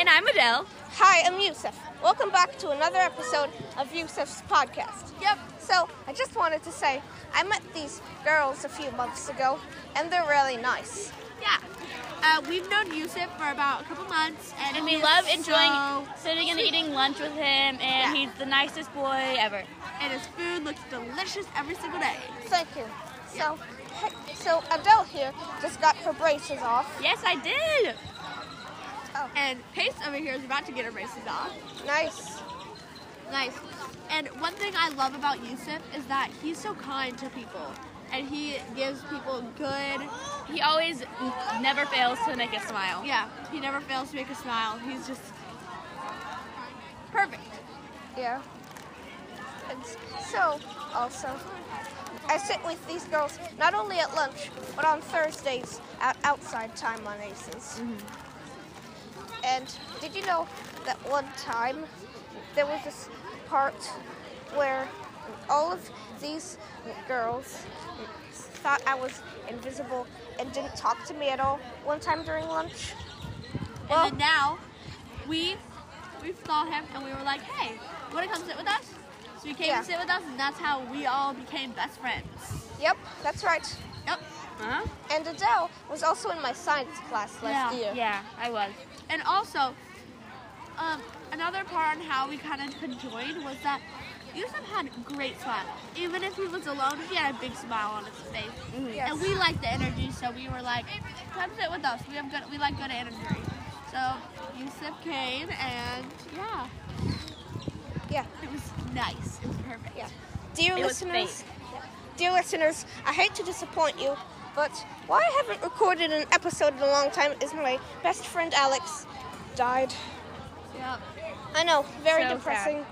And I'm Adele. Hi, I'm Yusuf. Welcome back to another episode of Yusuf's podcast. Yep. So, I just wanted to say, I met these girls a few months ago, and they're really nice. Yeah. We've known Yusuf for about a couple months, and we love enjoying sitting and eating lunch with him, and he's the nicest boy ever. And his food looks delicious every single day. Thank you. So Adele here just got her braces off. Yes, I did. Oh. And Pace over here is about to get her braces off. Nice. Nice. And one thing I love about Yusuf is that he's so kind to people. And he gives people good... He always never fails to make us smile. Yeah, he never fails to make us smile. He's just perfect. Yeah. And so, also, I sit with these girls not only at lunch, but on Thursdays at outside time on Aces. Mm-hmm. And did you know that one time there was this part where all of these girls thought I was invisible and didn't talk to me at all one time during lunch? Well, and then now, we saw him and we were like, hey, you want to come sit with us? So he came to sit with us, and that's how we all became best friends. Yep, that's right. Yep. Huh? And Adele was also in my science class last year. Yeah, I was. And also, another part on how we kind of conjoined was that Yusuf had a great smile. Even if he was alone, he had a big smile on his face. Mm-hmm. Yes. And we liked the energy, so we were like, come sit with us. We like good energy. So Yusuf came, and Yeah. it was nice. It was perfect. Yeah. Dear It was listeners, dear listeners, I hate to disappoint you, but why I haven't recorded an episode in a long time is my best friend Alex died. Yep. I know, very So depressing.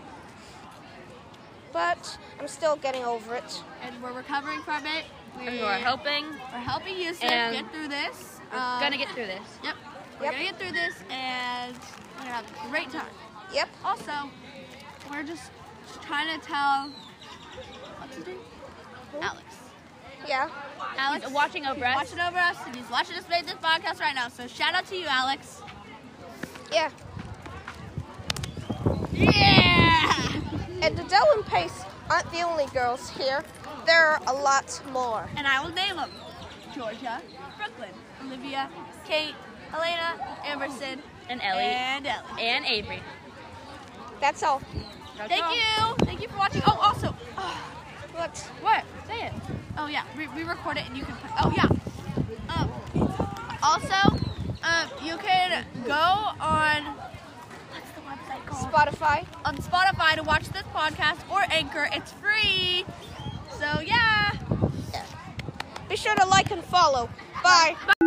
But I'm still getting over it. And we're recovering from it. And we're helping. We're helping Yusuf And get through this. We're gonna get through this. Yep. We're gonna get through this, and we're gonna have a great time. Yep. Also, we're just trying to tell what's his name? Alex. Yeah. Alex He's watching over us. Watching over us, and he's watching us make this podcast right now. So shout out to you, Alex. Yeah. Yeah. And Adele and Pace aren't the only girls here. There are a lot more. And I will name them: Georgia, Brooklyn, Olivia, Kate, Elena, Emerson, And Ellie. and Ellie. And Avery. That's all. That's Thank all. you. Thank you for watching. Oh, also. What? What? Say it. Oh yeah, we record it and you can. Oh yeah. Also, you can go on. What's the website called? Spotify. On Spotify to watch this podcast or Anchor. It's free. So yeah. Be sure to like and follow. Bye.